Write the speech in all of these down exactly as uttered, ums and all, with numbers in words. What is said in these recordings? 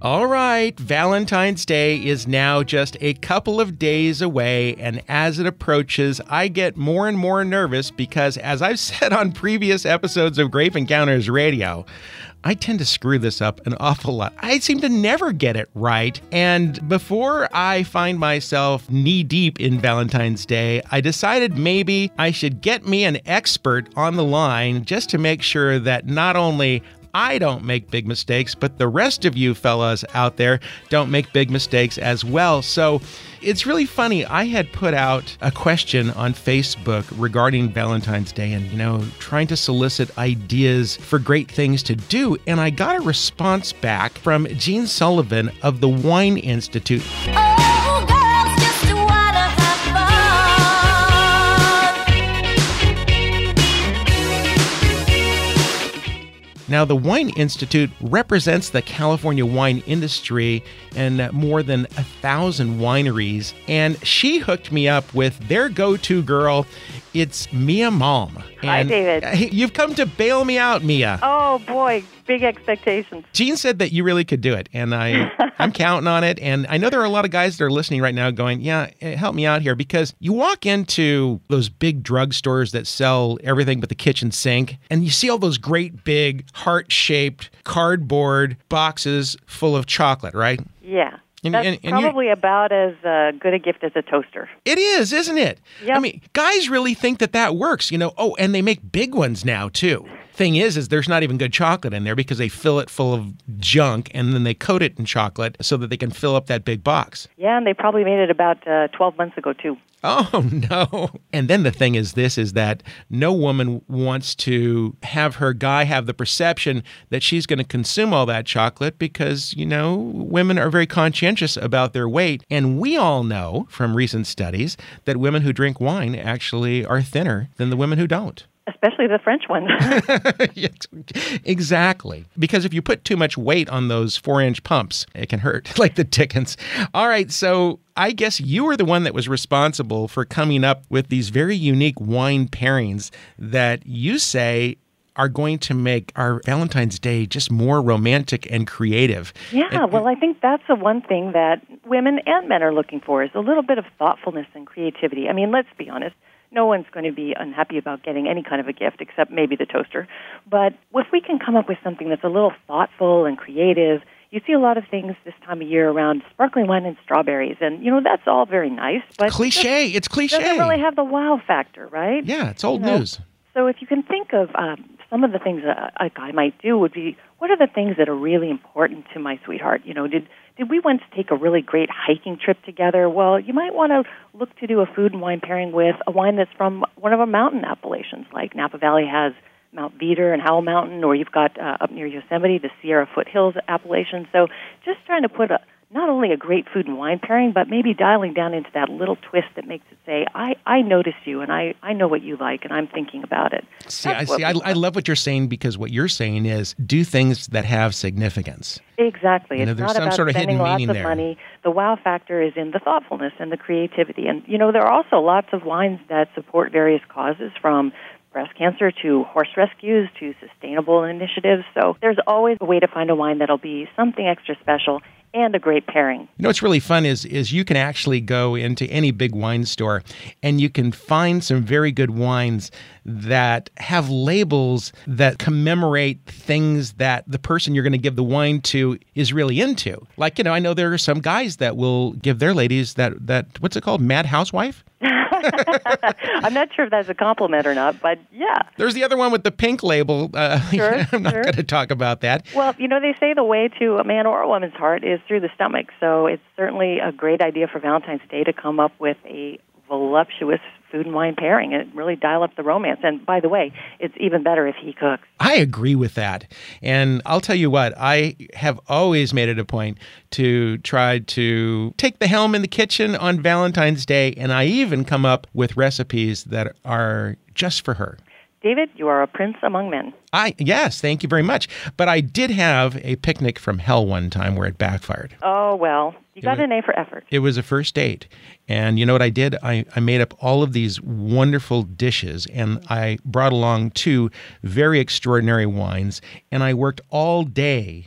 All right, Valentine's Day is now just a couple of days away, and as it approaches, I get more and more nervous because, as I've said on previous episodes of Grape Encounters Radio, I tend to screw this up an awful lot. I seem to never get it right. And before I find myself knee-deep in Valentine's Day, I decided maybe I should get me an expert on the line just to make sure that not only I don't make big mistakes, but the rest of you fellas out there don't make big mistakes as well. So it's really funny. I had put out a question on Facebook regarding Valentine's Day and, you know, trying to solicit ideas for great things to do. And I got a response back from Jean Sullivan of the Wine Institute. Oh, girls just wanna have Now, the Wine Institute represents the California wine industry and more than a thousand wineries, and she hooked me up with their go-to girl. It's Mia Malm. Hi, And David. You've come to bail me out, Mia. Oh, boy, big expectations. Jean said that you really could do it, and I, I'm counting on it. And I know there are a lot of guys that are listening right now going, yeah, eh, help me out here, because you walk into those big drugstores that sell everything but the kitchen sink, and you see all those great big heart-shaped cardboard boxes full of chocolate, right? Yeah. And- That's and- and you- probably about as uh, good a gift as a toaster. It is, isn't it? Yep. I mean, guys really think that that works, you know. Oh, and they make big ones now, too. Thing is, is there's not even good chocolate in there because they fill it full of junk and then they coat it in chocolate so that they can fill up that big box. Yeah, and they probably made it about uh, twelve months ago, too. Oh, no. And then the thing is this, is that no woman wants to have her guy have the perception that she's going to consume all that chocolate because, you know, women are very conscientious about their weight. And we all know from recent studies that women who drink wine actually are thinner than the women who don't. Especially the French ones. Yes, exactly. Because if you put too much weight on those four-inch pumps, it can hurt, like the Dickens. All right, so I guess you were the one that was responsible for coming up with these very unique wine pairings that you say are going to make our Valentine's Day just more romantic and creative. Yeah, And- well, I think that's the one thing that women and men are looking for is a little bit of thoughtfulness and creativity. I mean, let's be honest. No one's going to be unhappy about getting any kind of a gift except maybe the toaster. But if we can come up with something that's a little thoughtful and creative, you see a lot of things this time of year around sparkling wine and strawberries. And, you know, that's all very nice. But Cliche. it It's just cliche. doesn't really have the wow factor, right? Yeah, it's old You know, news. So if you can think of um, some of the things that a guy might do would be, what are the things that are really important to my sweetheart? You know, did did we once take a really great hiking trip together? Well, you might want to look to do a food and wine pairing with a wine that's from one of our mountain appellations, like Napa Valley has Mount Veeder and Howell Mountain, or you've got uh, up near Yosemite, the Sierra Foothills appellation. So just trying to put a not only a great food and wine pairing, but maybe dialing down into that little twist that makes it say, I, I notice you, and I, I know what you like, and I'm thinking about it. See, I That's what see. I, we I want. love what you're saying, because what you're saying is do things that have significance. Exactly. You know, It's there's not some about sort of spending hidden lots meaning of there. money. The wow factor is in the thoughtfulness and the creativity. And, you know, there are also lots of wines that support various causes, from breast cancer to horse rescues to sustainable initiatives. So there's always a way to find a wine that'll be something extra special and a great pairing. You know what's really fun is is you can actually go into any big wine store and you can find some very good wines that have labels that commemorate things that the person you're going to give the wine to is really into. Like, you know, I know there are some guys that will give their ladies that, that what's it called, Mad Housewife? I'm not sure if that's a compliment or not, but yeah. There's the other one with the pink label. Uh, Sure, I'm not sure. going to talk about that. Well, you know, they say the way to a man or a woman's heart is through the stomach. So it's certainly a great idea for Valentine's Day to come up with a voluptuous food and wine pairing and really dial up the romance. And by the way, it's even better if he cooks. I agree with that. And I'll tell you what, I have always made it a point to try to take the helm in the kitchen on Valentine's Day, and I even come up with recipes that are just for her. David, you are a prince among men. I yes, thank you very much. But I did have a picnic from hell one time where it backfired. Oh, well, you got was- an A for effort. It was a first date. And you know what I did? I, I made up all of these wonderful dishes, and I brought along two very extraordinary wines, and I worked all day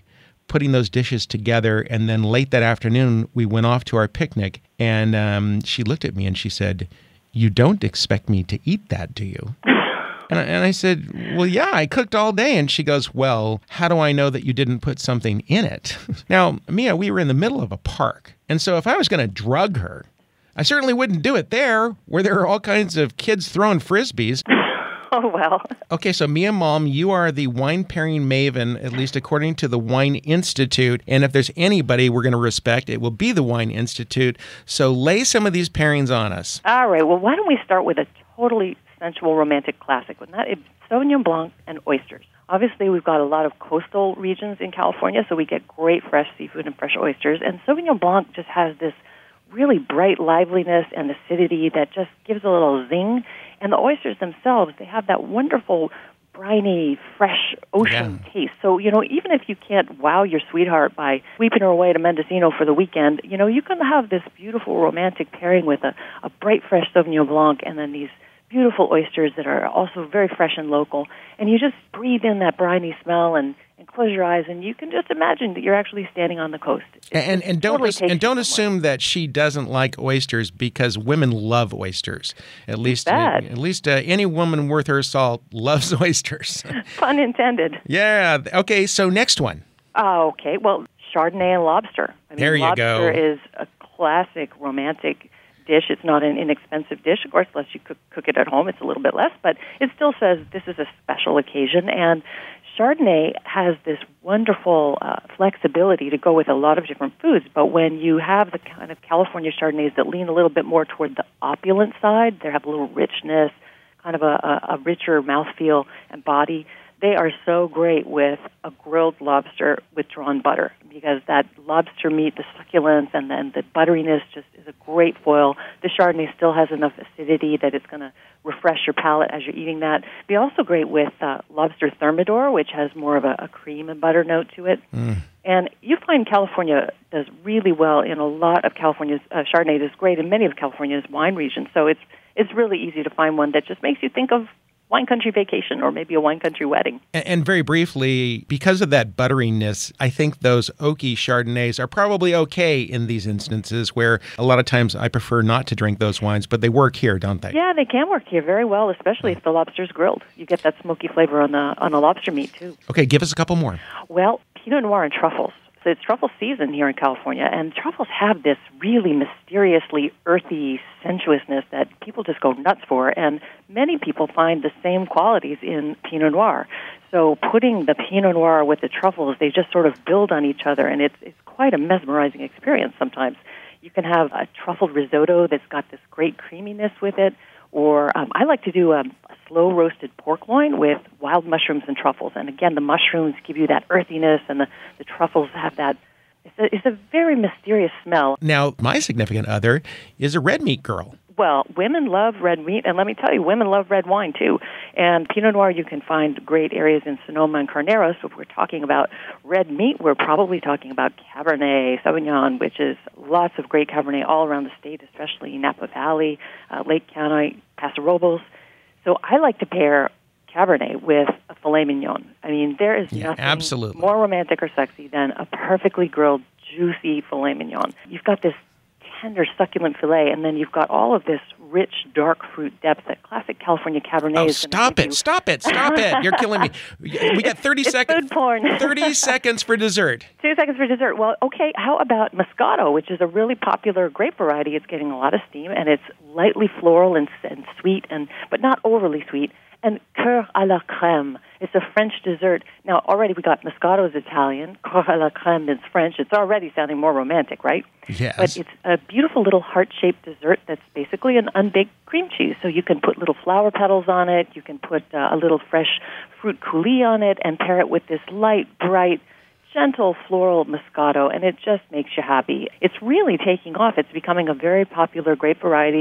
putting those dishes together. And then late that afternoon, we went off to our picnic. And um, she looked at me and she said, "You don't expect me to eat that, do you?" And I, and I said, "Well, yeah, I cooked all day." And she goes, "Well, how do I know that you didn't put something in it?" Now, Mia, we were in the middle of a park. And so if I was going to drug her, I certainly wouldn't do it there where there are all kinds of kids throwing Frisbees. Oh, well. Okay, so Mia Mom, you are the wine pairing maven, at least according to the Wine Institute. And if there's anybody we're going to respect, it will be the Wine Institute. So lay some of these pairings on us. All right. Well, why don't we start with a totally sensual romantic classic, and that is Sauvignon Blanc and oysters. Obviously, we've got a lot of coastal regions in California, so we get great fresh seafood and fresh oysters. And Sauvignon Blanc just has this really bright liveliness and acidity that just gives a little zing. And the oysters themselves, they have that wonderful, briny, fresh ocean Yeah. taste. So, you know, even if you can't wow your sweetheart by sweeping her away to Mendocino for the weekend, you know, you can have this beautiful romantic pairing with a, a bright, fresh Sauvignon Blanc and then these beautiful oysters that are also very fresh and local. And you just breathe in that briny smell and, and close your eyes, and you can just imagine that you're actually standing on the coast. It And just and don't totally as- takes and don't you somewhere. assume that she doesn't like oysters, because women love oysters. At least bet. at least uh, any woman worth her salt loves oysters. Pun intended. Yeah. Okay. So next one. Oh, okay. Well, Chardonnay and lobster. I mean, There you lobster go. is a classic romantic dish. It's not an inexpensive dish, of course, unless you cook, cook it at home. It's a little bit less, but it still says this is a special occasion. And Chardonnay has this wonderful uh, flexibility to go with a lot of different foods. But when you have the kind of California Chardonnays that lean a little bit more toward the opulent side, they have a little richness, kind of a, a, a richer mouthfeel and body. They are so great with a grilled lobster with drawn butter, because that lobster meat, the succulence, and then the butteriness just is a great foil. The Chardonnay still has enough acidity that it's going to refresh your palate as you're eating that. Be also great with uh, lobster thermidor, which has more of a, a cream and butter note to it. Mm. And you find California does really well in a lot of California's, uh, Chardonnay does great in many of California's wine regions. So it's it's really easy to find one that just makes you think of wine country vacation or maybe a wine country wedding. And, and very briefly, because of that butteriness, I think those oaky Chardonnays are probably okay in these instances where a lot of times I prefer not to drink those wines, but they work here, don't they? Yeah, they can work here very well, especially if the lobster's grilled. You get that smoky flavor on the on the lobster meat too. Okay, give us a couple more. Well, Pinot Noir and truffles. So it's truffle season here in California, and truffles have this really mysteriously earthy sensuousness that people just go nuts for, and many people find the same qualities in Pinot Noir. So putting the Pinot Noir with the truffles, they just sort of build on each other, and it's it's quite a mesmerizing experience sometimes. You can have a truffled risotto that's got this great creaminess with it, or um, I like to do a, a slow-roasted pork loin with wild mushrooms and truffles. And again, the mushrooms give you that earthiness, and the, the truffles have that, it's a, it's a very mysterious smell. Now, my significant other is a red meat girl. Well, women love red meat, and let me tell you, women love red wine, too. And Pinot Noir, you can find great areas in Sonoma and Carneros. So if we're talking about red meat, we're probably talking about Cabernet Sauvignon, which is lots of great Cabernet all around the state, especially Napa Valley, uh, Lake County, Paso Robles. So I like to pair Cabernet with a filet mignon. I mean, there is Yeah, nothing absolutely. more romantic or sexy than a perfectly grilled, juicy filet mignon. You've got this tender, succulent filet, and then you've got all of this rich, dark fruit depth that classic California Cabernet Oh, is gonna stop give it, you. stop it, stop it. You're killing me. We got thirty It's seconds. food porn. thirty seconds for dessert. Two seconds for dessert. Well, okay, how about Moscato, which is a really popular grape variety. It's getting a lot of steam, and it's lightly floral and, and sweet, and but not overly sweet. And Coeur à la crème. It's a French dessert. Now, already we got Moscato is Italian. Coeur à la crème is French. It's already sounding more romantic, right? Yes. But it's a beautiful little heart-shaped dessert that's basically an unbaked cream cheese. So you can put little flower petals on it. You can put uh, a little fresh fruit coulis on it and pair it with this light, bright, gentle floral Moscato, and it just makes you happy. It's really taking off. It's becoming a very popular grape variety.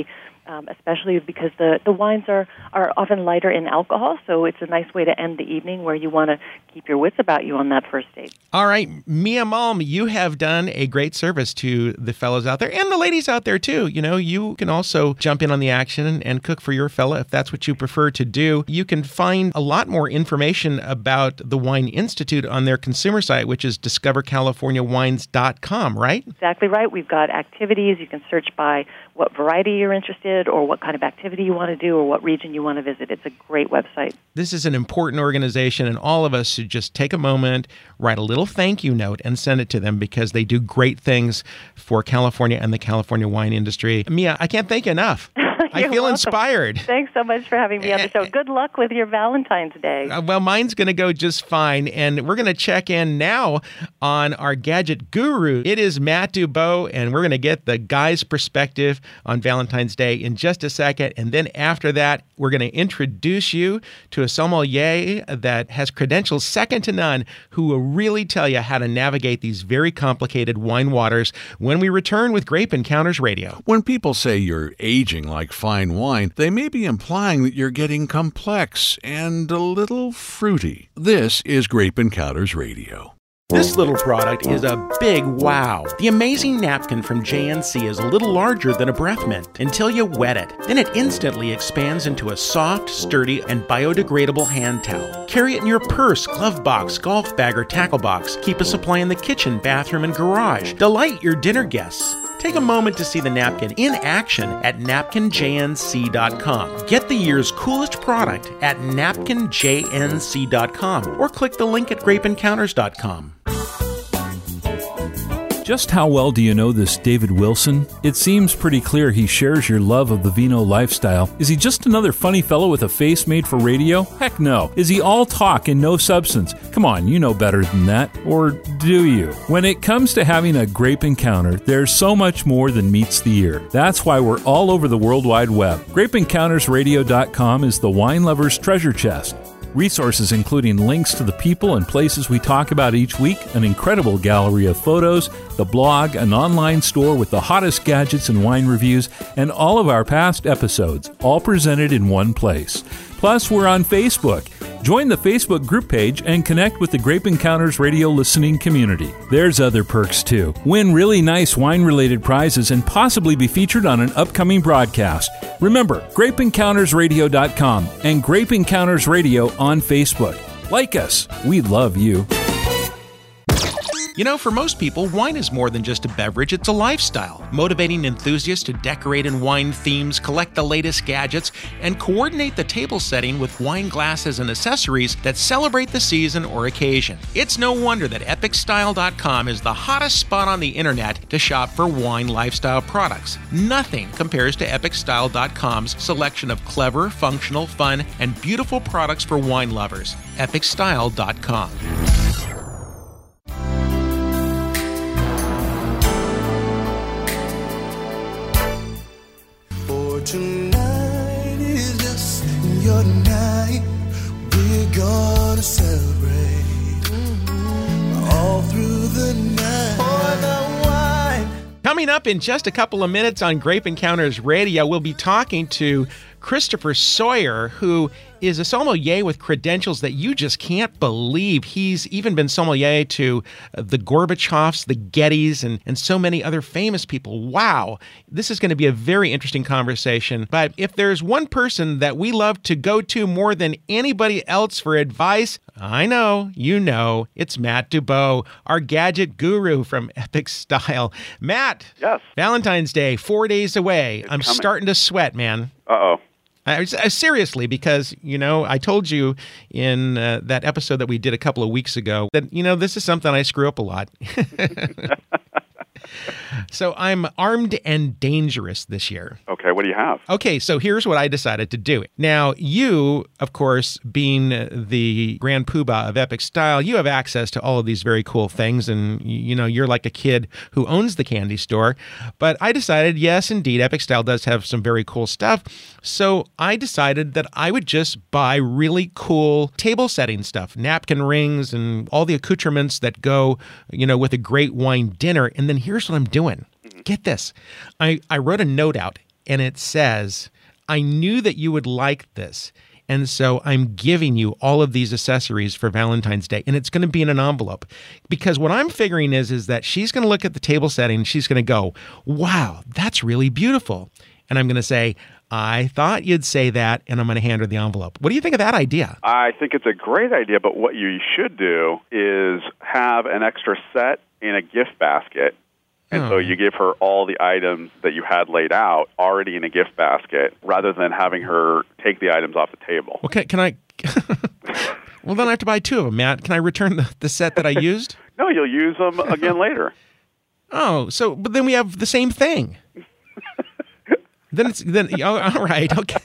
um, especially because the, the wines are, are often lighter in alcohol, so it's a nice way to end the evening where you want to keep your wits about you on that first date. All right, Mia Malm, you have done a great service to the fellows out there and the ladies out there too. You know, you can also jump in on the action and, and cook for your fella if that's what you prefer to do. You can find a lot more information about the Wine Institute on their consumer site, which is discover california wines dot com, right? Exactly right. We've got activities. You can search by what variety you're interested or what kind of activity you want to do or what region you want to visit. It's a great website. This is an important organization, and all of us should just take a moment, write a little thank you note, and send it to them because they do great things for California and the California wine industry. Mia, I can't thank you enough. I feel welcome. Inspired. Thanks so much for having me on the show. Good luck with your Valentine's Day. Uh, well, mine's going to go just fine, and we're going to check in now on our gadget guru. It is Matt Dubow, and we're going to get the guy's perspective on Valentine's Day in just a second, and then after that, we're going to introduce you to a sommelier that has credentials second to none who will really tell you how to navigate these very complicated wine waters when we return with Grape Encounters Radio. When people say you're aging like fine wine, they may be implying that you're getting complex and a little fruity. This is Grape Encounters Radio. This little product is a big wow. The amazing napkin from J N C is a little larger than a breath mint until you wet it. Then it instantly expands into a soft, sturdy, and biodegradable hand towel. Carry it in your purse, glove box, golf bag, or tackle box. Keep a supply in the kitchen, bathroom, and garage. Delight your dinner guests. Take a moment to see the napkin in action at napkin j n c dot com. Get the year's coolest product at napkin j n c dot com or click the link at grape encounters dot com. Just how well do you know this David Wilson? It seems pretty clear he shares your love of the vino lifestyle. Is he just another funny fellow with a face made for radio? Heck no. Is he all talk and no substance? Come on, you know better than that. Or do you? When it comes to having a grape encounter, there's so much more than meets the ear. That's why we're all over the World Wide Web. grape encounters radio dot com is the wine lover's treasure chest. Resources including links to the people and places we talk about each week, an incredible gallery of photos, the blog, an online store with the hottest gadgets and wine reviews, and all of our past episodes, all presented in one place. Plus, we're on Facebook. Join the Facebook group page and connect with the Grape Encounters radio listening community. There's other perks too. Win really nice wine-related prizes and possibly be featured on an upcoming broadcast. Remember, grape encounters radio dot com and Grape Encounters Radio on Facebook. Like us. We love you. You know, for most people, wine is more than just a beverage, it's a lifestyle, motivating enthusiasts to decorate in wine themes, collect the latest gadgets, and coordinate the table setting with wine glasses and accessories that celebrate the season or occasion. It's no wonder that epic style dot com is the hottest spot on the internet to shop for wine lifestyle products. Nothing compares to epic style dot com's selection of clever, functional, fun, and beautiful products for wine lovers. epic style dot com. Tonight is just your night. We're gonna celebrate mm-hmm. all through the night. Pour the wine. Coming up in just a couple of minutes on Grape Encounters Radio, we'll be talking to Christopher Sawyer, who is a sommelier with credentials that you just can't believe. He's even been sommelier to the Gorbachevs, the Gettys, and, and so many other famous people. Wow. This is going to be a very interesting conversation. But if there's one person that we love to go to more than anybody else for advice, I know, you know, it's Matt Dubow, our gadget guru from Epic Style. Matt. Yes. Valentine's Day, four days away. It's I'm coming. starting to sweat, man. Uh-oh. I, I, seriously, because, you know, I told you in uh, that episode that we did a couple of weeks ago that, you know, this is something I screw up a lot. So I'm armed and dangerous this year. Okay, what do you have? Okay, so here's what I decided to do. Now, you, of course, being the grand poobah of Epic Style, you have access to all of these very cool things, and, you know, you're like a kid who owns the candy store. But I decided, yes, indeed, Epic Style does have some very cool stuff. So I decided that I would just buy really cool table setting stuff, napkin rings and all the accoutrements that go, you know, with a great wine dinner. And then here's what I'm doing. Get this. I, I wrote a note out and it says, I knew that you would like this. And so I'm giving you all of these accessories for Valentine's Day, and it's going to be in an envelope. Because what I'm figuring is, is that she's going to look at the table setting and she's going to go, wow, that's really beautiful. And I'm going to say, I thought you'd say that, and I'm going to hand her the envelope. What do you think of that idea? I think it's a great idea, but what you should do is have an extra set in a gift basket. And Oh. so you give her all the items that you had laid out already in a gift basket rather than having her take the items off the table. Well, can, can I... well, then I have to buy two of them, Matt. Can I return the, the set that I used? No, you'll use them again later. Oh, so but then we have the same thing. then it's then oh, all right, okay.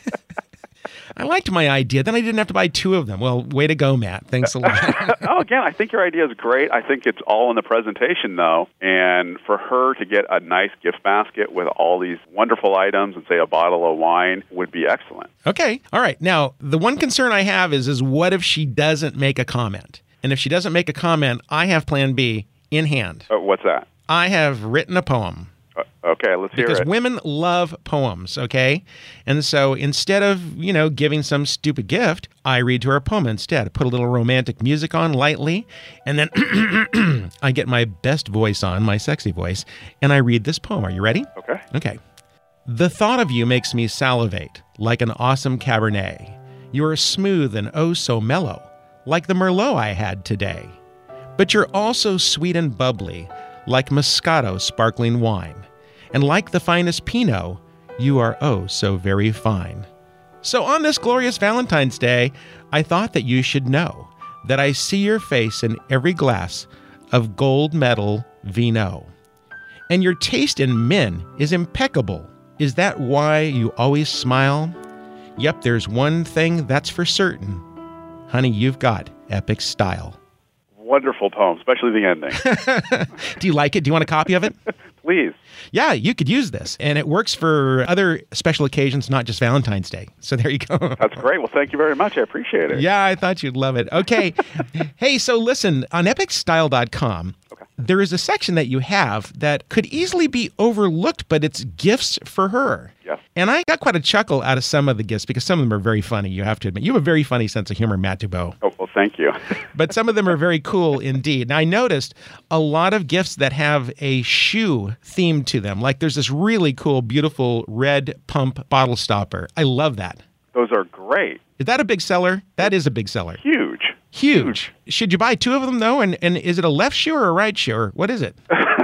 I liked my idea. Then I didn't have to buy two of them. Well, way to go, Matt. Thanks a lot. Oh, again, I think your idea is great. I think it's all in the presentation, though. And for her to get a nice gift basket with all these wonderful items and, say, a bottle of wine would be excellent. Okay. All right. Now, the one concern I have is, is what if she doesn't make a comment? And if she doesn't make a comment, I have plan B in hand. Uh, what's that? I have written a poem. Uh, okay, let's hear Because it. women love poems, okay? And so instead of, you know, giving some stupid gift, I read to her a poem instead. Put a little romantic music on lightly, and then I get my best voice on, my sexy voice, and I read this poem. Are you ready? Okay. Okay. The thought of you makes me salivate like an awesome Cabernet. You are smooth and oh so mellow, like the Merlot I had today. But you're also sweet and bubbly, like Moscato sparkling wine. And like the finest Pinot, you are oh so very fine. So on this glorious Valentine's Day, I thought that you should know that I see your face in every glass of gold medal vino. And your taste in men is impeccable. Is that why you always smile? Yep, there's one thing that's for certain. Honey, you've got epic style. Wonderful poem, especially the ending. Do you like it? Do you want a copy of it? Please. Yeah, you could use this. And it works for other special occasions, not just Valentine's Day. So there you go. That's great. Well, thank you very much. I appreciate it. Yeah, I thought you'd love it. Okay. Hey, so listen, on epic style dot com, Okay. there is a section that you have that could easily be overlooked, but it's gifts for her. Yes. And I got quite a chuckle out of some of the gifts because some of them are very funny, you have to admit. You have a very funny sense of humor, Matt Dubois. Oh, well, thank you. But some of them are very cool indeed. Now, I noticed a lot of gifts that have a shoe theme to them. Like there's this really cool, beautiful red pump bottle stopper. I love that. Those are great. Is that a big seller? That is a big seller. Huge. Huge. Should you buy two of them, though? And, and is it a left shoe or a right shoe? Or what is it?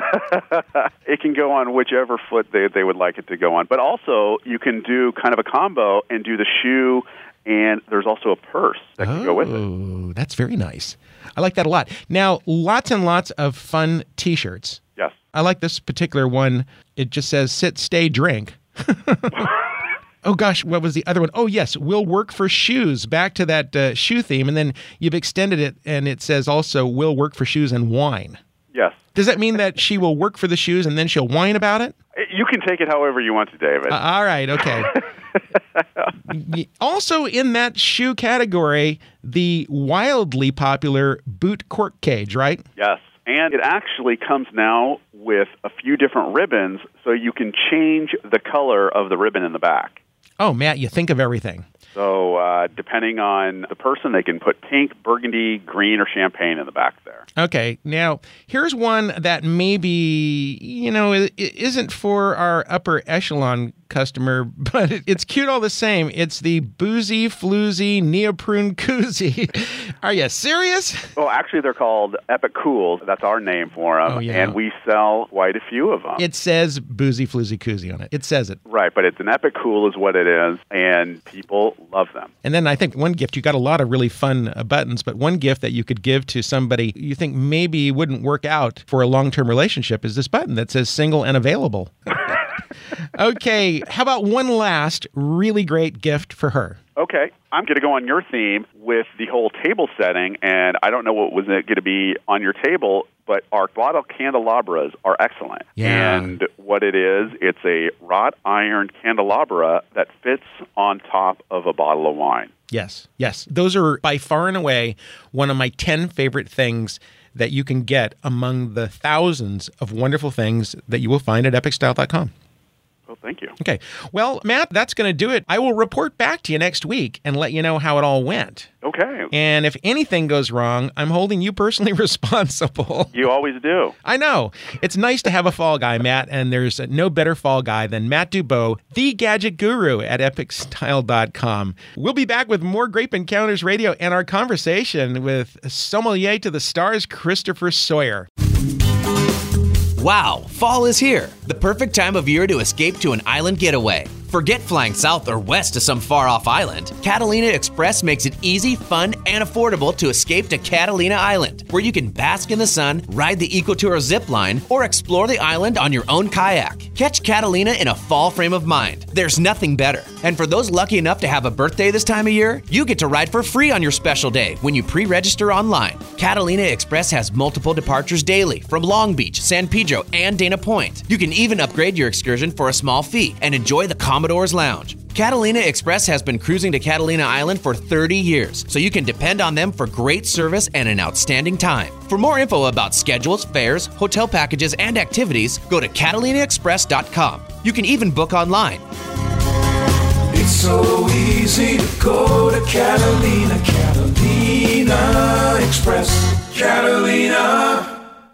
It can go on whichever foot they, they would like it to go on. But also, you can do kind of a combo and do the shoe, and there's also a purse that can go with it. Oh, that's very nice. I like that a lot. Now, lots and lots of fun T-shirts. Yes. I like this particular one. It just says, sit, stay, drink. Oh, gosh, what was the other one? Oh, yes, will work for shoes. Back to that uh, shoe theme. And then you've extended it, and it says also, will work for shoes and wine. Yes. Does that mean that she will work for the shoes and then she'll whine about it? You can take it however you want to, David. Uh, all right, okay. Also in that shoe category, the wildly popular boot cork cage, right? Yes. And it actually comes now with a few different ribbons, so you can change the color of the ribbon in the back. Oh, Matt, you think of everything. So uh, depending on the person, they can put pink, burgundy, green, or champagne in the back there. Okay, now here's one that maybe, you know, it isn't for our upper echelon customer, but it's cute all the same. It's the Boozy Floozy Neoprene Koozie. Are you serious? Well, actually, they're called Epic Cools. That's our name for them. Oh, yeah. And we sell quite a few of them. It says Boozy Floozy Koozie on it. It says it. Right, but it's an Epic Cool is what it is, and people love them. And then I think one gift, you got a lot of really fun uh, buttons, but one gift that you could give to somebody you think maybe wouldn't work out for a long-term relationship is this button that says single and available. Okay, how about one last really great gift for her? Okay, I'm going to go on your theme with the whole table setting, and I don't know what was going to be on your table, but our bottle candelabras are excellent. Yeah. And what it is, it's a wrought iron candelabra that fits on top of a bottle of wine. Yes, yes. Those are by far and away one of my ten favorite things that you can get among the thousands of wonderful things that you will find at epic style dot com. Well, thank you. Okay. Well, Matt, that's going to do it. I will report back to you next week and let you know how it all went. Okay. And if anything goes wrong, I'm holding you personally responsible. You always do. I know. It's nice to have a fall guy, Matt, and there's no better fall guy than Matt Dubow, the gadget guru at epic style dot com. We'll be back with more Grape Encounters Radio and our conversation with sommelier to the stars, Christopher Sawyer. Wow, fall is here. The perfect time of year to escape to an island getaway. Forget flying south or west to some far-off island. Catalina Express makes it easy, fun, and affordable to escape to Catalina Island, where you can bask in the sun, ride the EcoTour zip line, or explore the island on your own kayak. Catch Catalina in a fall frame of mind. There's nothing better. And for those lucky enough to have a birthday this time of year, you get to ride for free on your special day when you pre-register online. Catalina Express has multiple departures daily from Long Beach, San Pedro, and Dana Point. You can even upgrade your excursion for a small fee and enjoy the Commodore's Lounge. Catalina Express has been cruising to Catalina Island for thirty years, so you can depend on them for great service and an outstanding time. For more info about schedules, fares, hotel packages, and activities, go to catalina express dot com. You can even book online. It's so easy to go to Catalina, Catalina Express, Catalina.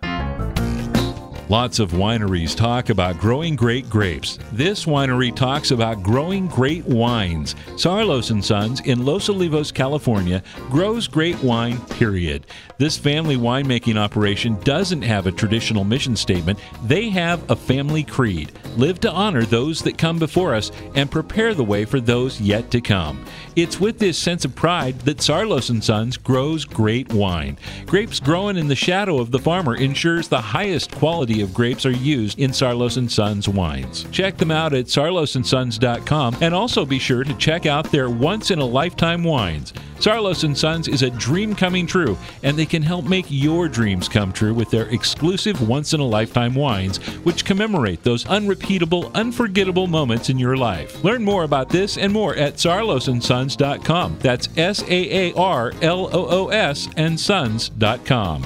Lots of wineries talk about growing great grapes. This winery talks about growing great wines. Sarlos and Sons in Los Olivos, California, grows great wine, period. This family winemaking operation doesn't have a traditional mission statement. They have a family creed. Live to honor those that come before us and prepare the way for those yet to come. It's with this sense of pride that Sarlos and Sons grows great wine. Grapes grown in the shadow of the farmer ensures the highest quality of grapes are used in Sarlos and Sons wines. Check them out at sarlos and sons dot com and also be sure to check out their once-in-a-lifetime wines. Sarlos and Sons is a dream coming true, and they can help make your dreams come true with their exclusive once-in-a-lifetime wines, which commemorate those unrepeatable, unforgettable moments in your life. Learn more about this and more at sarlos and sons dot com. That's S A A R L O O S and sons dot com.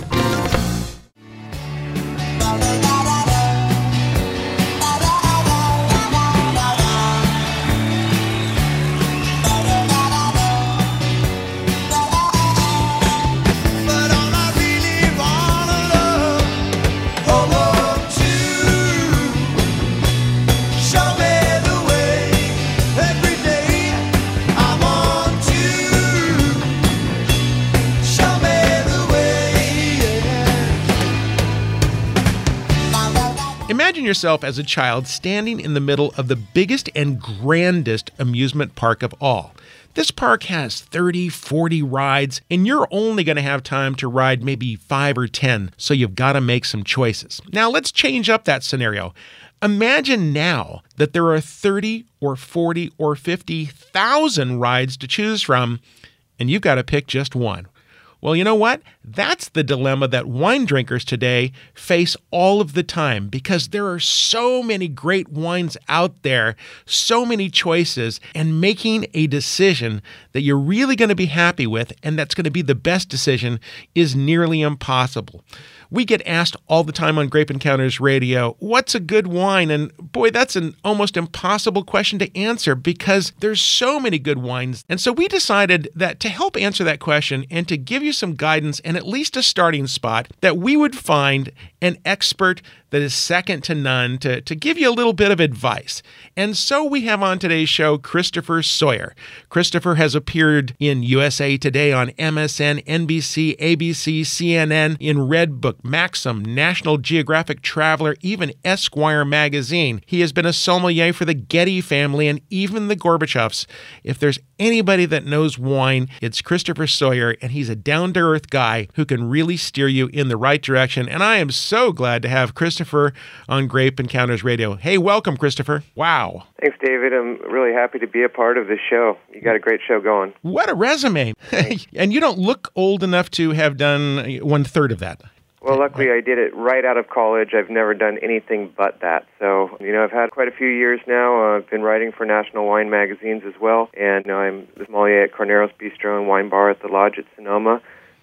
Imagine yourself as a child standing in the middle of the biggest and grandest amusement park of all. This park has thirty, forty rides, and you're only going to have time to ride maybe five or ten, so you've got to make some choices. Now, let's change up that scenario. Imagine now that there are thirty or forty or fifty thousand rides to choose from, and you've got to pick just one. Well, you know what? That's the dilemma that wine drinkers today face all of the time, because there are so many great wines out there, so many choices, and making a decision that you're really going to be happy with and that's going to be the best decision is nearly impossible. We get asked all the time on Grape Encounters Radio, what's a good wine? And boy, that's an almost impossible question to answer because there's so many good wines. And so we decided that to help answer that question and to give you some guidance and at least a starting spot, that we would find an expert that is second to none to, to give you a little bit of advice. And so we have on today's show Christopher Sawyer. Christopher has appeared in U S A Today, on M S N, N B C, A B C, C N N, in Redbook, Maxim, National Geographic Traveler, even Esquire magazine. He has been a sommelier for the Getty family and even the Gorbachevs. If there's anybody that knows wine, it's Christopher Sawyer, and he's a down-to-earth guy who can really steer you in the right direction. And I am so glad to have Christopher on Grape Encounters Radio. Hey, welcome, Christopher. Wow. Thanks, David. I'm really happy to be a part of this show. You got a great show going. What a resume. And you don't look old enough to have done one-third of that. Well, luckily I did it right out of college. I've never done anything but that. So, you know, I've had quite a few years now. Uh, I've been writing for national wine magazines as well. And you know, I'm the sommelier at Carneros Bistro and Wine Bar at the Lodge at Sonoma.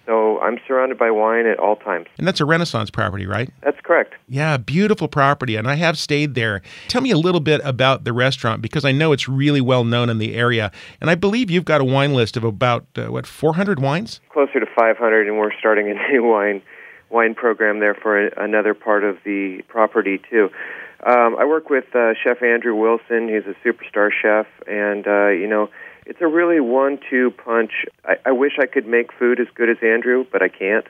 So I'm surrounded by wine at all times. And that's a Renaissance property, right? That's correct. Yeah, beautiful property, and I have stayed there. Tell me a little bit about the restaurant, because I know it's really well known in the area, and I believe you've got a wine list of about, uh, what, four hundred wines? Closer to five hundred, and we're starting a new wine wine program there for a, another part of the property, too. Um, I work with uh, Chef Andrew Wilson. He's a superstar chef, and, uh, you know, it's a really one two punch. I, I wish I could make food as good as Andrew, but I can't.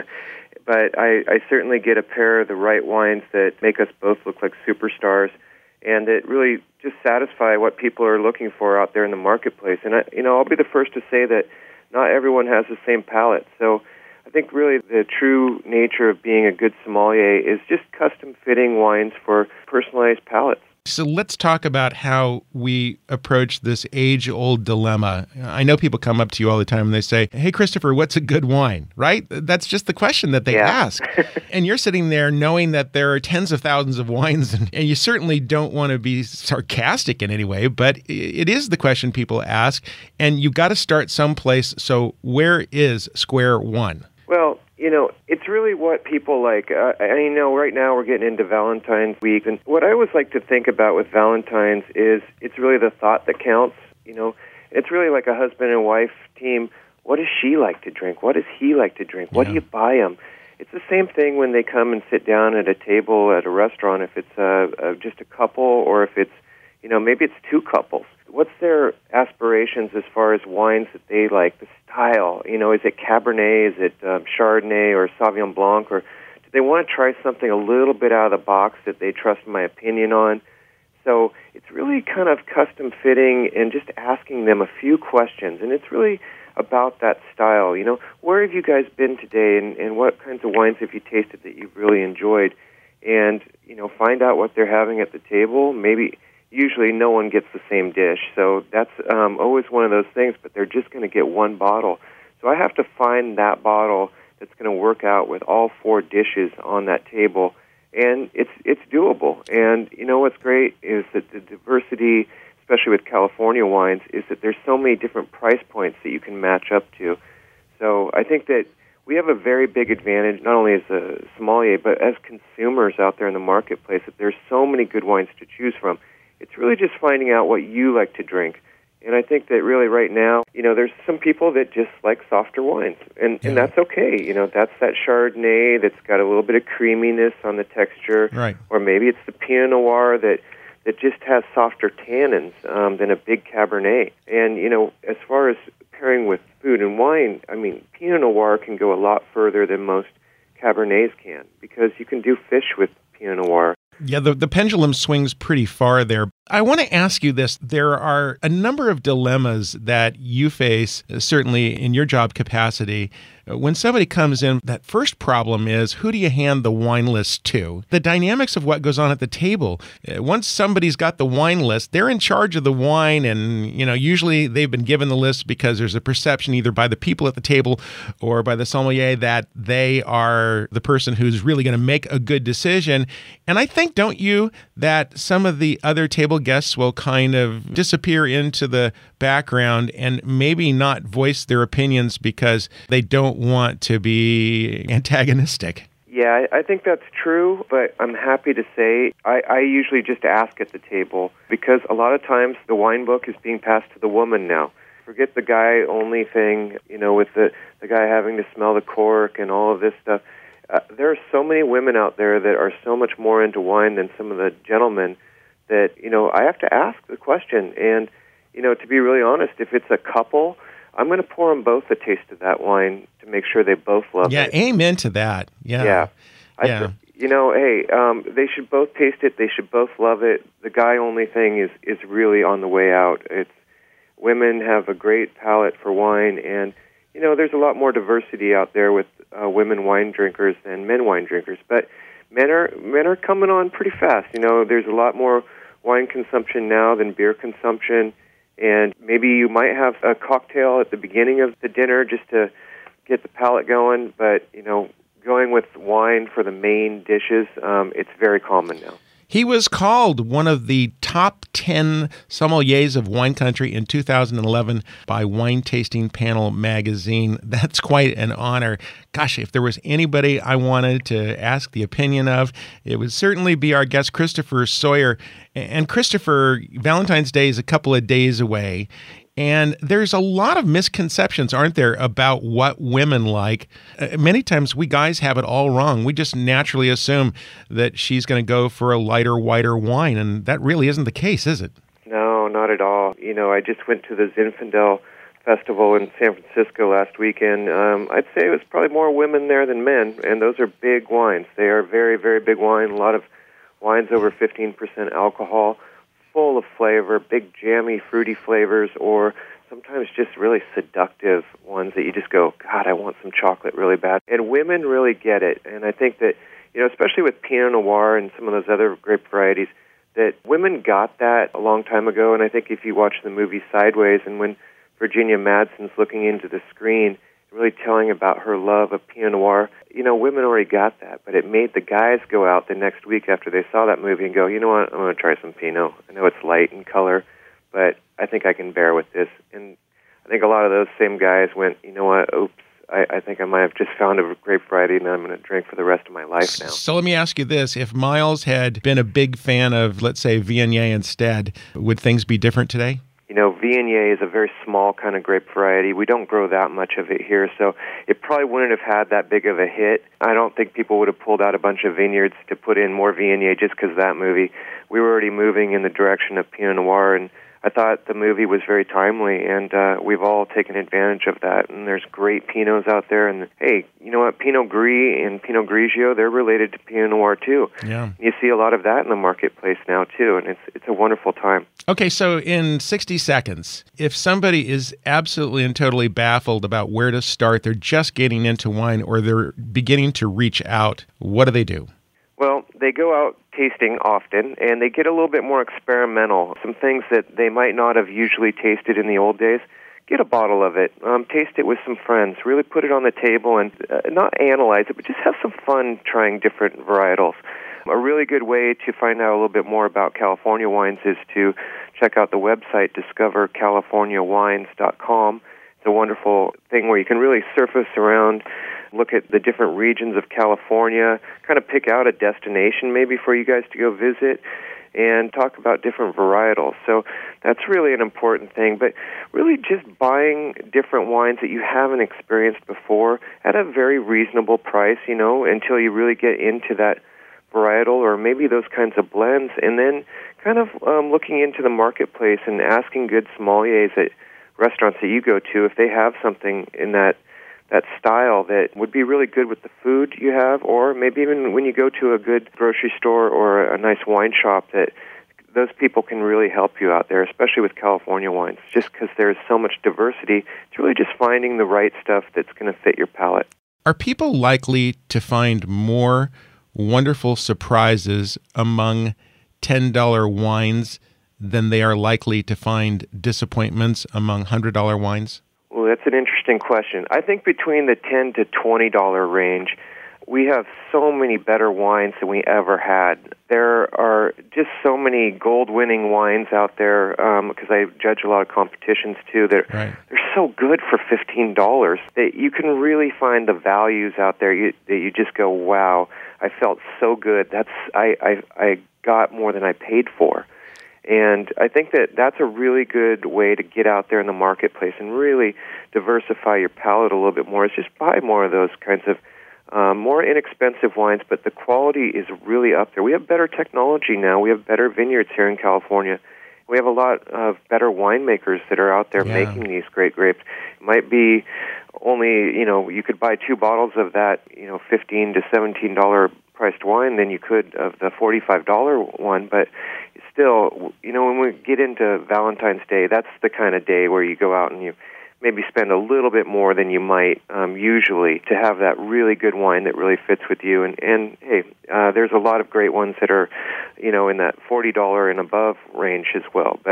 But I, I certainly get a pair of the right wines that make us both look like superstars, and that really just satisfy what people are looking for out there in the marketplace. And, I, you know, I'll be the first to say that not everyone has the same palate. So I think really the true nature of being a good sommelier is just custom-fitting wines for personalized palates. So let's talk about how we approach this age-old dilemma. I know people come up to you all the time and they say, hey, Christopher, what's a good wine, right? That's just the question that they Yeah. ask. And you're sitting there knowing that there are tens of thousands of wines, and, and you certainly don't want to be sarcastic in any way, but it is the question people ask, and you've got to start someplace. So where is square one? Well, you know, it's really what people like. Uh, I know right now we're getting into Valentine's week, and what I always like to think about with Valentine's is it's really the thought that counts. You know, it's really like a husband and wife team. What does she like to drink? What does he like to drink? What Yeah. do you buy them? It's the same thing when they come and sit down at a table at a restaurant, if it's uh, uh, just a couple or if it's, you know, maybe it's two couples. What's their aspirations as far as wines that they like, the style? You know, is it Cabernet, is it um, Chardonnay or Sauvignon Blanc, or do they want to try something a little bit out of the box that they trust my opinion on? So it's really kind of custom fitting and just asking them a few questions, and it's really about that style. You know, where have you guys been today, and, and what kinds of wines have you tasted that you've really enjoyed? And, you know, find out what they're having at the table. Maybe usually no one gets the same dish, so that's um, always one of those things, but they're just going to get one bottle. So I have to find that bottle that's going to work out with all four dishes on that table, and it's it's doable. And you know what's great is that the diversity, especially with California wines, is that there's so many different price points that you can match up to. So I think that we have a very big advantage, not only as a sommelier, but as consumers out there in the marketplace, that there's so many good wines to choose from. It's really just finding out what you like to drink. And I think that really right now, you know, there's some people that just like softer wines, and, Yeah. and that's okay. You know, that's that Chardonnay that's got a little bit of creaminess on the texture. Right. Or maybe it's the Pinot Noir that, that just has softer tannins um, than a big Cabernet. And, you know, as far as pairing with food and wine, I mean, Pinot Noir can go a lot further than most Cabernets can, because you can do fish with Pinot Noir. Yeah, the, the pendulum swings pretty far there. I want to ask you this. There are a number of dilemmas that you face, uh, certainly in your job capacity. Uh, When somebody comes in, that first problem is, who do you hand the wine list to? The dynamics of what goes on at the table. Uh, Once somebody's got the wine list, they're in charge of the wine, and you know, usually they've been given the list because there's a perception either by the people at the table or by the sommelier that they are the person who's really going to make a good decision. And I think, don't you, that some of the other table guests will kind of disappear into the background and maybe not voice their opinions because they don't want to be antagonistic? Yeah, I I think that's true, but I'm happy to say I, I usually just ask at the table, because a lot of times the wine book is being passed to the woman now. Forget the guy-only thing, you know, with the, the guy having to smell the cork and all of this stuff. Uh, there are so many women out there that are so much more into wine than some of the gentlemen that, you know, I have to ask the question. And, you know, to be really honest, if it's a couple, I'm going to pour them both a taste of that wine to make sure they both love Yeah, it. amen to that. Yeah. Yeah. I, Yeah. You know, hey, um, they should both taste it. They should both love it. The guy-only thing is, is really on the way out. It's women have a great palate for wine, and, you know, there's a lot more diversity out there with uh, women wine drinkers than men wine drinkers. But men are men are coming on pretty fast. You know, there's a lot more wine consumption now than beer consumption. And maybe you might have a cocktail at the beginning of the dinner just to get the palate going. But, you know, going with wine for the main dishes, um, it's very common now. He was called one of the top ten sommeliers of wine country in two thousand eleven by Wine Tasting Panel magazine. That's quite an honor. Gosh, if there was anybody I wanted to ask the opinion of, it would certainly be our guest, Christopher Sawyer. And Christopher, Valentine's Day is a couple of days away. And there's a lot of misconceptions, aren't there, about what women like. Uh, many times we guys have it all wrong. We just naturally assume that she's going to go for a lighter, whiter wine, and that really isn't the case, is it? No, not at all. You know, I just went to the Zinfandel Festival in San Francisco last weekend. Um, I'd say it was probably more women there than men, and those are big wines. They are very, very big wine. A lot of wines over fifteen percent alcohol, full of flavor, big jammy, fruity flavors, or sometimes just really seductive ones that you just go, God, I want some chocolate really bad. And women really get it. And I think that, you know, especially with Pinot Noir and some of those other grape varieties, that women got that a long time ago. And I think if you watch the movie Sideways, and when Virginia Madsen's looking into the screen, really telling about her love of Pinot Noir, you know, women already got that, but it made the guys go out the next week after they saw that movie and go, you know what, I'm going to try some Pinot. I know it's light in color, but I think I can bear with this. And I think a lot of those same guys went, you know what, oops, I, I think I might have just found a grape variety and I'm going to drink for the rest of my life now. So let me ask you this. If Miles had been a big fan of, let's say, Viognier instead, would things be different today? You know, Viognier is a very small kind of grape variety. We don't grow that much of it here, so it probably wouldn't have had that big of a hit. I don't think people would have pulled out a bunch of vineyards to put in more Viognier just because of that movie. We were already moving in the direction of Pinot Noir, and I thought the movie was very timely, and uh, we've all taken advantage of that. And there's great Pinots out there. And hey, you know what? Pinot Gris and Pinot Grigio, they're related to Pinot Noir too. Yeah. You see a lot of that in the marketplace now too, and it's it's a wonderful time. Okay, so in sixty seconds, if somebody is absolutely and totally baffled about where to start, they're just getting into wine or they're beginning to reach out, what do they do? Well, they go out tasting often, and they get a little bit more experimental. Some things that they might not have usually tasted in the old days. Get a bottle of it. Um, taste it with some friends. Really put it on the table and uh, not analyze it, but just have some fun trying different varietals. A really good way to find out a little bit more about California wines is to check out the website, discover california wines dot com. It's a wonderful thing where you can really surface around, look at the different regions of California, kind of pick out a destination maybe for you guys to go visit, and talk about different varietals. So that's really an important thing. But really just buying different wines that you haven't experienced before at a very reasonable price, you know, until you really get into that varietal or maybe those kinds of blends, and then kind of um, looking into the marketplace and asking good sommeliers at restaurants that you go to if they have something in that that style that would be really good with the food you have, or maybe even when you go to a good grocery store or a nice wine shop, that those people can really help you out there, especially with California wines. Just because there's so much diversity, it's really just finding the right stuff that's going to fit your palate. Are people likely to find more wonderful surprises among ten dollar wines than they are likely to find disappointments among one hundred dollar wines? Well, that's an interesting question. I think between the ten to twenty dollar range, we have so many better wines than we ever had. There are just so many gold-winning wines out there, because um, I judge a lot of competitions too, that right. they're so good for fifteen dollars that you can really find the values out there you, that you just go, wow, I felt so good. That's I, I, I got more than I paid for. And I think that that's a really good way to get out there in the marketplace and really diversify your palate a little bit more, is just buy more of those kinds of um, more inexpensive wines, but the quality is really up there. We have better technology now. We have better vineyards here in California. We have a lot of better winemakers that are out there yeah. making these great grapes. It might be only, you know, you could buy two bottles of that, you know, fifteen to seventeen dollar priced wine than you could of the forty-five dollar one, but still, you know, when we get into Valentine's Day, that's the kind of day where you go out and you maybe spend a little bit more than you might um, usually to have that really good wine that really fits with you. And, and hey, uh, there's a lot of great ones that are, you know, in that forty dollar and above range as well. But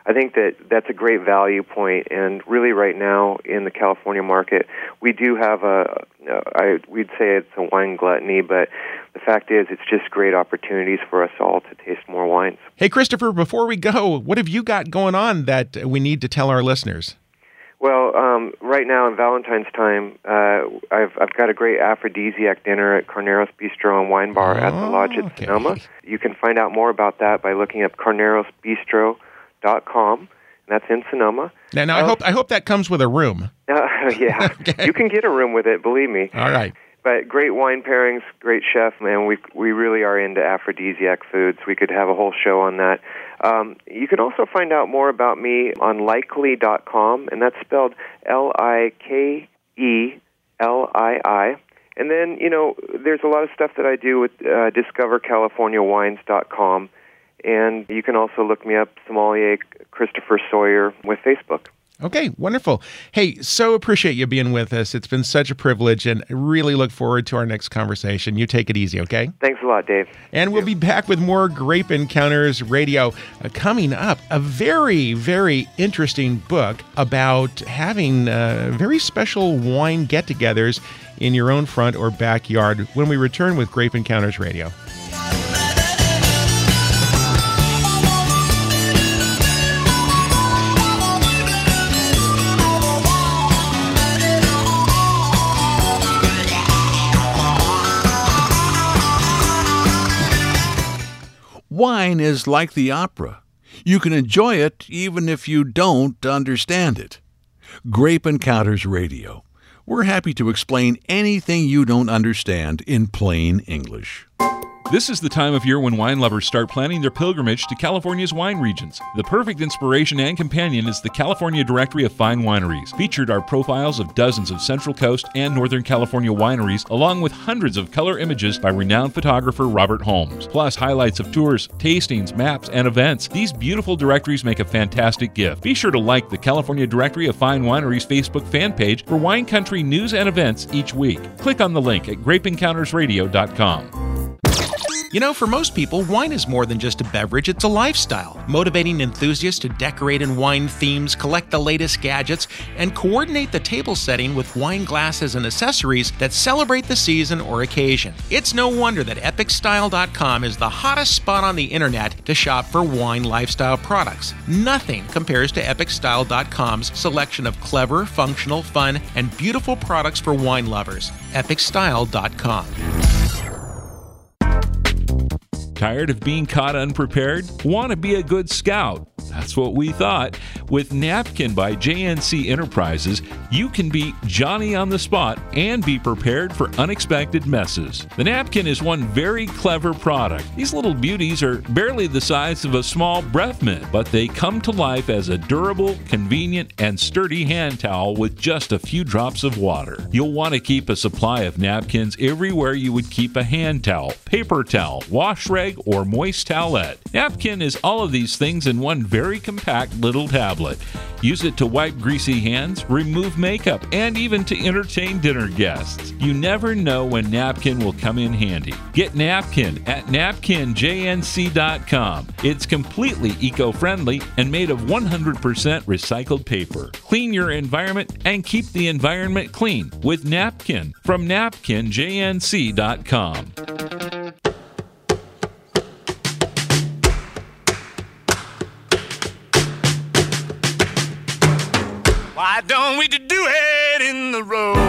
I think that that's a great value point, and really right now in the California market, we do have a, I, we'd say it's a wine gluttony, but the fact is it's just great opportunities for us all to taste more wines. Hey, Christopher, before we go, what have you got going on that we need to tell our listeners? Well, um, right now in Valentine's time, uh, I've I've got a great aphrodisiac dinner at Carneros Bistro and Wine Bar oh, at the Lodge at okay. Sonoma. You can find out more about that by looking up carneros bistro dot com, and that's in Sonoma. Now, now uh, I hope I hope that comes with a room. Uh, yeah, okay. You can get a room with it, believe me. All right. But great wine pairings, great chef, and we we really are into aphrodisiac foods. We could have a whole show on that. Um, you can also find out more about me on likely dot com, and that's spelled L I K E L I I. And then, you know, there's a lot of stuff that I do with uh, discover california wines dot com, and you can also look me up, Sommelier Christopher Sawyer, with Facebook. Okay, wonderful. Hey, so appreciate you being with us. It's been such a privilege, and I really look forward to our next conversation. You take it easy, okay? Thanks a lot, Dave. And we'll be back with more Grape Encounters Radio. Uh, coming up, a very, very interesting book about having uh, very special wine get-togethers in your own front or backyard when we return with Grape Encounters Radio. Wine is like the opera. You can enjoy it even if you don't understand it. Grape Encounters Radio. We're happy to explain anything you don't understand in plain English. This is the time of year when wine lovers start planning their pilgrimage to California's wine regions. The perfect inspiration and companion is the California Directory of Fine Wineries. Featured are profiles of dozens of Central Coast and Northern California wineries, along with hundreds of color images by renowned photographer Robert Holmes, plus highlights of tours, tastings, maps, and events. These beautiful directories make a fantastic gift. Be sure to like the California Directory of Fine Wineries Facebook fan page for wine country news and events each week. Click on the link at grape encounters radio dot com. You know, for most people, wine is more than just a beverage, it's a lifestyle, motivating enthusiasts to decorate in wine themes, collect the latest gadgets, and coordinate the table setting with wine glasses and accessories that celebrate the season or occasion. It's no wonder that epic style dot com is the hottest spot on the internet to shop for wine lifestyle products. Nothing compares to epic style dot com's selection of clever, functional, fun, and beautiful products for wine lovers. epic style dot com. Tired of being caught unprepared? Want to be a good scout? That's what we thought. With Napkin by J N C Enterprises, you can be Johnny on the spot and be prepared for unexpected messes. The Napkin is one very clever product. These little beauties are barely the size of a small breath mint, but they come to life as a durable, convenient, and sturdy hand towel with just a few drops of water. You'll want to keep a supply of napkins everywhere you would keep a hand towel, paper towel, wash rag, or moist towelette. Napkin is all of these things in one very compact little tablet. Use it to wipe greasy hands, remove makeup, and even to entertain dinner guests. You never know when Napkin will come in handy. Get Napkin at napkin j n c dot com. It's completely eco-friendly and made of one hundred percent recycled paper. Clean your environment and keep the environment clean with Napkin from napkin j n c dot com. Why don't we do it in the road?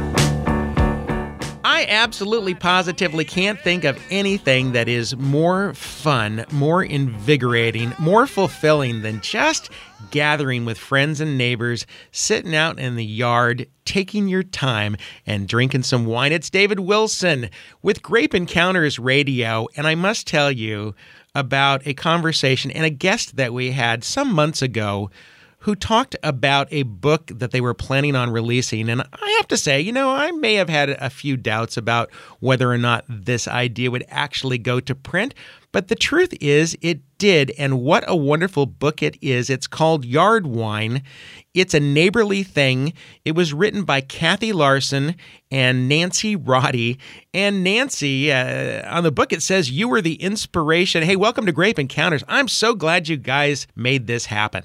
I absolutely positively can't think of anything that is more fun, more invigorating, more fulfilling than just gathering with friends and neighbors, sitting out in the yard, taking your time, and drinking some wine. It's David Wilson with Grape Encounters Radio, and I must tell you about a conversation and a guest that we had some months ago who talked about a book that they were planning on releasing. And I have to say, you know, I may have had a few doubts about whether or not this idea would actually go to print, but the truth is it did, and what a wonderful book it is. It's called Yard Wine. It's a neighborly thing. It was written by Kathy Larson and Nancy Roddy. And Nancy, uh, on the book it says, you were the inspiration. Hey, welcome to Grape Encounters. I'm so glad you guys made this happen.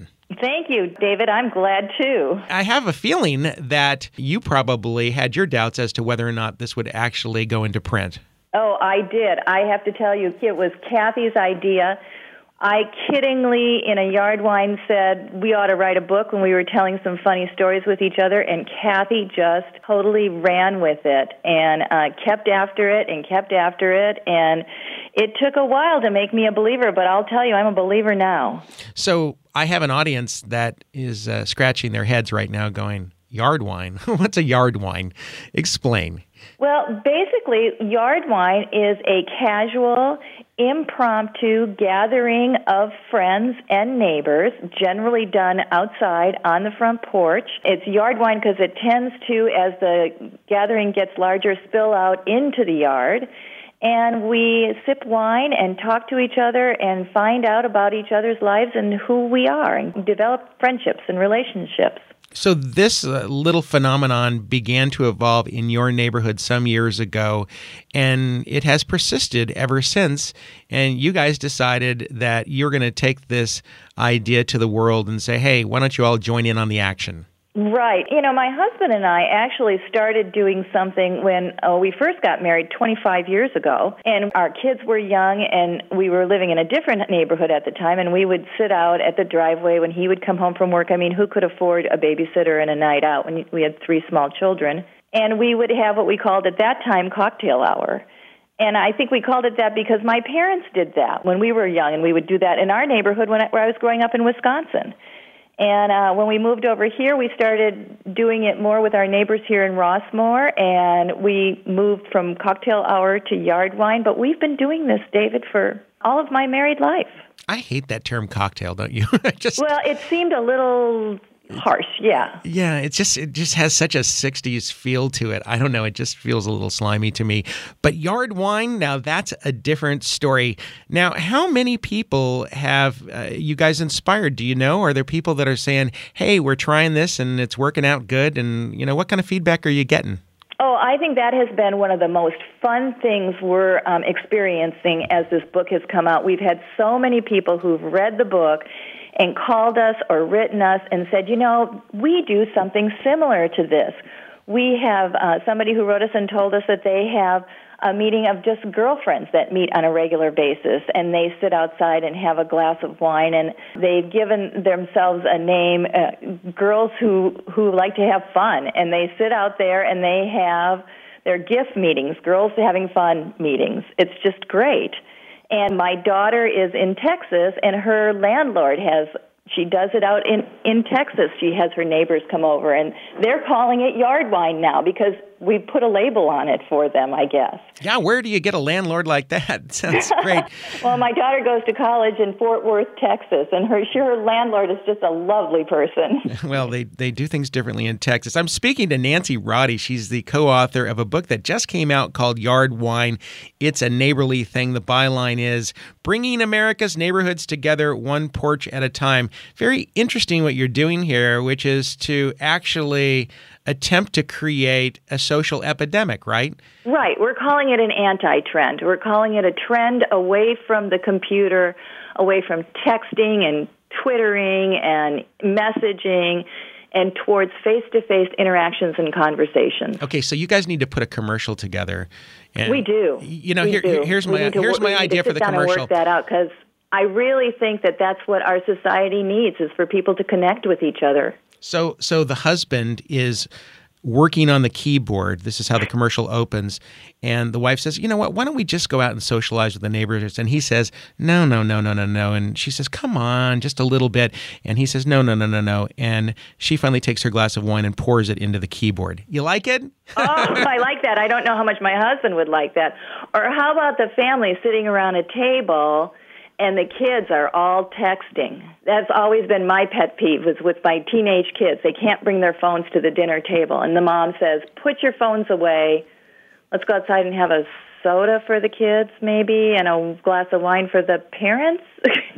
Thank you, David. I'm glad too. I have a feeling that you probably had your doubts as to whether or not this would actually go into print. Oh, I did. I have to tell you, it was Kathy's idea. I kiddingly, in a yard wine, said we ought to write a book when we were telling some funny stories with each other, and Kathy just totally ran with it and uh, kept after it and kept after it, and it took a while to make me a believer, but I'll tell you, I'm a believer now. So I have an audience that is uh, scratching their heads right now going, yard wine? What's a yard wine? Explain. Well, basically, yard wine is a casual, impromptu gathering of friends and neighbors, generally done outside on the front porch. It's yard wine because it tends to, as the gathering gets larger, spill out into the yard. And we sip wine and talk to each other and find out about each other's lives and who we are and develop friendships and relationships. So this uh, little phenomenon began to evolve in your neighborhood some years ago, and it has persisted ever since. And you guys decided that you're going to take this idea to the world and say, hey, why don't you all join in on the action? Right. You know, my husband and I actually started doing something when uh, we first got married twenty-five years ago, and our kids were young, and we were living in a different neighborhood at the time, and we would sit out at the driveway when he would come home from work. I mean, who could afford a babysitter and a night out when we had three small children? And we would have what we called at that time cocktail hour. And I think we called it that because my parents did that when we were young, and we would do that in our neighborhood when I, where I was growing up in Wisconsin. And uh, when we moved over here, we started doing it more with our neighbors here in Rossmore, and we moved from cocktail hour to yard wine. But we've been doing this, David, for all of my married life. I hate that term cocktail, don't you? just Well, it seemed a little harsh, yeah. Yeah, it just it just has such a sixties feel to it. I don't know, it just feels a little slimy to me. But yard wine, now that's a different story. Now, how many people have uh, you guys inspired? Do you know? Are there people that are saying, hey, we're trying this and it's working out good? And, you know, what kind of feedback are you getting? Oh, I think that has been one of the most fun things we're um, experiencing as this book has come out. We've had so many people who've read the book and called us or written us and said, you know, we do something similar to this. We have uh, somebody who wrote us and told us that they have a meeting of just girlfriends that meet on a regular basis, and they sit outside and have a glass of wine, and they've given themselves a name, uh, girls who, who like to have fun, and they sit out there and they have their gift meetings, girls having fun meetings. It's just great. And my daughter is in Texas, and her landlord has, she does it out in, in Texas. She has her neighbors come over, and they're calling it yard wine now because we put a label on it for them, I guess. Yeah, where do you get a landlord like that? Sounds great. Well, my daughter goes to college in Fort Worth, Texas, and her, her landlord is just a lovely person. Well, they, they do things differently in Texas. I'm speaking to Nancy Roddy. She's the co-author of a book that just came out called Yard Wine. It's a neighborly thing. The byline is Bringing America's Neighborhoods Together One Porch at a Time. Very interesting what you're doing here, which is to actually attempt to create a social epidemic, right? Right. We're calling it an anti-trend. We're calling it a trend away from the computer, away from texting and Twittering and messaging, and towards face-to-face interactions and conversations. Okay, so you guys need to put a commercial together. And, we do. You know, we here, do. here's my here's my idea for the commercial. We need to work that out because I really think that that's what our society needs, is for people to connect with each other. So so the husband is working on the keyboard. This is how the commercial opens. And the wife says, you know what, why don't we just go out and socialize with the neighbors? And he says, no, no, no, no, no, no. And she says, come on, just a little bit. And he says, no, no, no, no, no. And she finally takes her glass of wine and pours it into the keyboard. You like it? Oh, I like that. I don't know how much my husband would like that. Or how about the family sitting around a table and the kids are all texting? That's always been my pet peeve, is with my teenage kids. They can't bring their phones to the dinner table. And the mom says, put your phones away. Let's go outside and have a soda for the kids, maybe, and a glass of wine for the parents.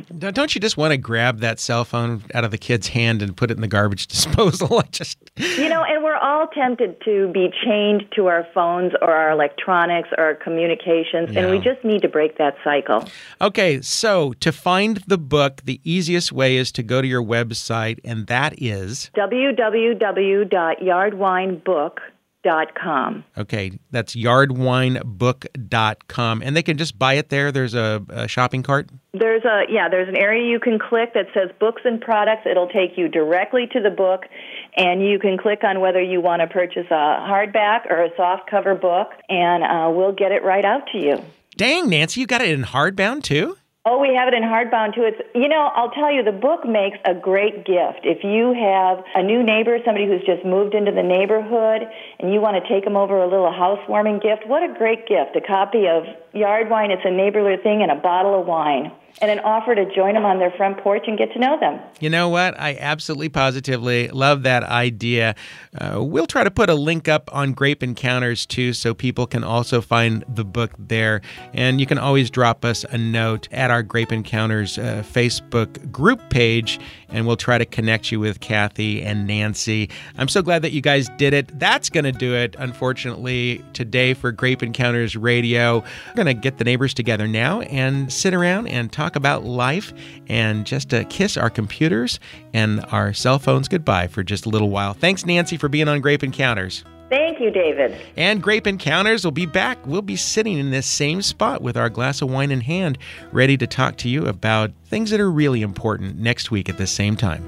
Don't don't you just want to grab that cell phone out of the kid's hand and put it in the garbage disposal? I just, You know, and we're all tempted to be chained to our phones or our electronics or our communications, and we Yeah. just need to break that cycle. Okay, so to find the book, the easiest way is to go to your website, and that is, w w w dot yard wine book dot com. okay, that's yard wine book dot com, and they can just buy it there. There's a, a shopping cart. There's a yeah, there's an area you can click that says books and products. It'll take you directly to the book, and you can click on whether you want to purchase a hardback or a softcover book, and uh, we'll get it right out to you. Dang, Nancy, you got it in hardbound too? Oh, we have it in hardbound too. It's you know, I'll tell you, the book makes a great gift. If you have a new neighbor, somebody who's just moved into the neighborhood, and you want to take them over a little housewarming gift, what a great gift! A copy of Yard Wine. It's a neighborly thing, and a bottle of wine, and an offer to join them on their front porch and get to know them. You know what? I absolutely positively love that idea. Uh, we'll try to put a link up on Grape Encounters too, so people can also find the book there. And you can always drop us a note at our Grape Encounters uh, Facebook group page, and we'll try to connect you with Kathy and Nancy. I'm so glad that you guys did it. That's going to do it, unfortunately, today for Grape Encounters Radio. We're going to get the neighbors together now and sit around and talk about life and just uh, kiss our computers and our cell phones goodbye for just a little while. Thanks, Nancy, for being on Grape Encounters. Thank you, David. And Grape Encounters will be back. We'll be sitting in this same spot with our glass of wine in hand, ready to talk to you about things that are really important next week at the same time.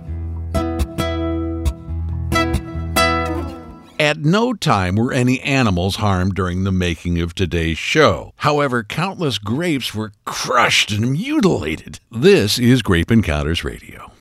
At no time were any animals harmed during the making of today's show. However, countless grapes were crushed and mutilated. This is Grape Encounters Radio.